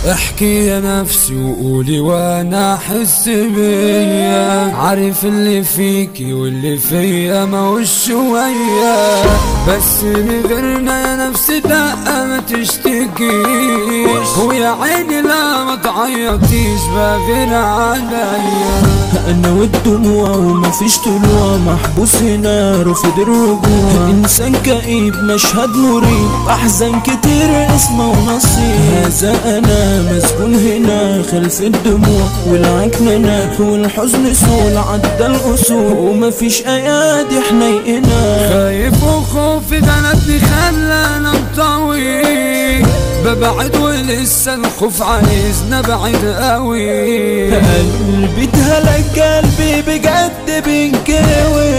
احكي يا نفسي وقولي وانا احس بيا، عارف اللي فيكي واللي فيا موش شوية، بس من غيرنا يا نفسي دقة ما تشتكيش، ويا عيني لا ما تعيطيش بغير عليا. انا والدموع ومفيش طلوع، محبوس هنا رافض الرجوع، انسان كئيب مشهد مريب، احزان كتير اسمه ونصيب، هذا انا مسجون هنا خلف الدموع والعكننة، والحزن سول عدى الاصول، ومفيش ايادي حنيقنا، خايف وخوفي غلبني خلاني انطوي، ببعد ولسه الخوف عايزنا بعيد قوي، قلبي اتهلك قلبي بجد بينكوي،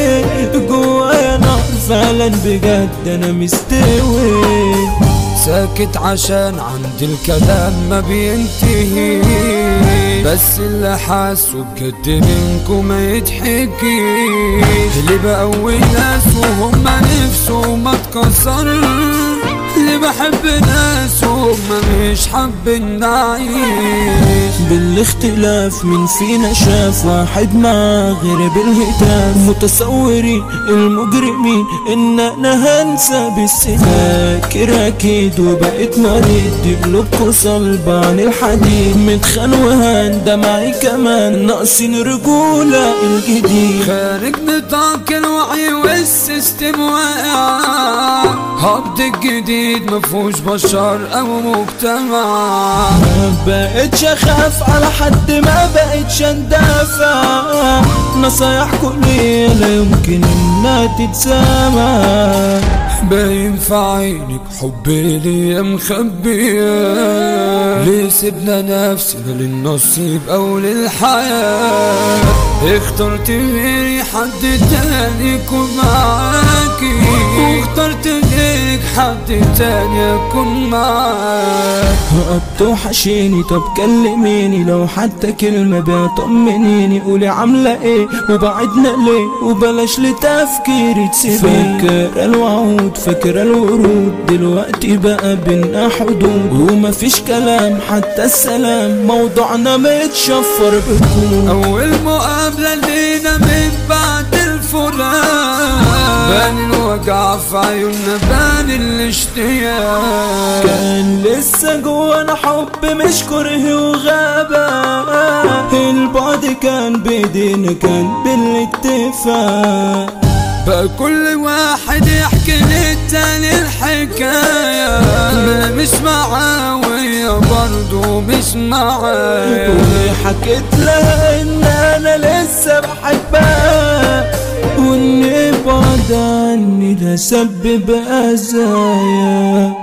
جوايا نار فعلا بجد انا مستوي، ساكت عشان عندي الكلام ما بينتهي، بس اللي حاسه بجد منكم ما يتحكيش، اللي بقوي ناس وهم نفسهم ما اتكسر، اللي بحب ناس وهم مش حابين نعيش، بالاختلاف من فينا شاف واحد معاه غير بالهتاف، متصورين المجرمين ان انا هنسى بالسنين، فاكر اكيد وبقيت مريض، دي قلوبكوا صلبة عن الحديد، متخان وهان دمعي كمان ناقصين رجولة الجديد، خارج نطاق الوعي والسيستم واقع، هبط الجديد مفهوش بشر او مجتمع، ما بقتش اخاف على حد ما بقتش اندافع، نصايحكوا ليا لا يمكن انها تتسامع، باين في عينك حبي ليا مخبية، ليه سيبنا نفسنا للنصيب او للحياة، اخترت غيري حد تاني يكون معاكي، واخترت غيرك حد تاني يكون معاك، توحشيني طب كلميني لو حتى كلمة بطمنيني، قولي عاملة ايه وبعدنا ليه وبلاش لتفكيري تسيبيني، فاكرة الوعود فاكرة الورود، دلوقتي بقى بينا حدود، ومفيش كلام حتى السلام موضوعنا متشفر بكون، اول مقابلة لينا من بعد الفراق، بان الوجع في عيوننا بان الاشتياق، كان لسه جوانا حب مش كره وغابة، البعد كان بايدينا كان بالاتفاق، بقى كل واحد يحكي للتاني الحكاية، انا مش معاه وهي برضه مش معاه، وحكيت لها ان انا لسه بحبها، وان بعد عني ده سبب اذايا.